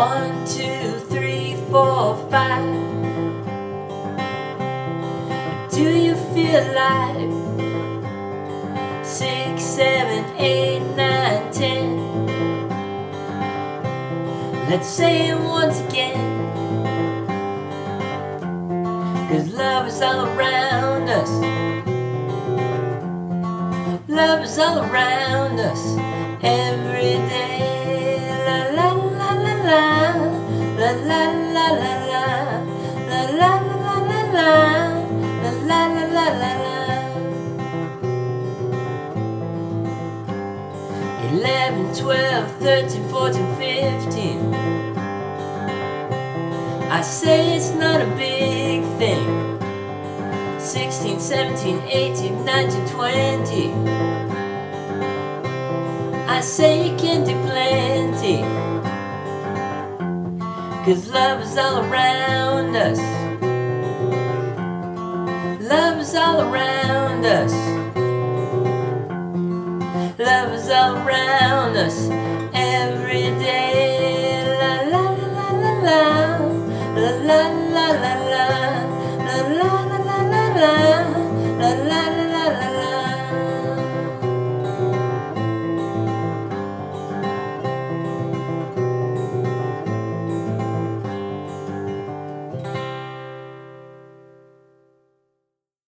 1, 2, 3, 4, 5. Do you feel alive? 6, 7, 8, 9, 10. Let's say it once again. 'Cause love is all around us. Love is all around us every day. La la la la la, la la la la la, la la la la la, la la la la la la. 11, 12, 13, 14, 15. I say it's not a big thing. 16, 17, 18, 19, 20. I say you can do plenty. 'Cause love is all around us. Love is all around us. Love is all around us every day.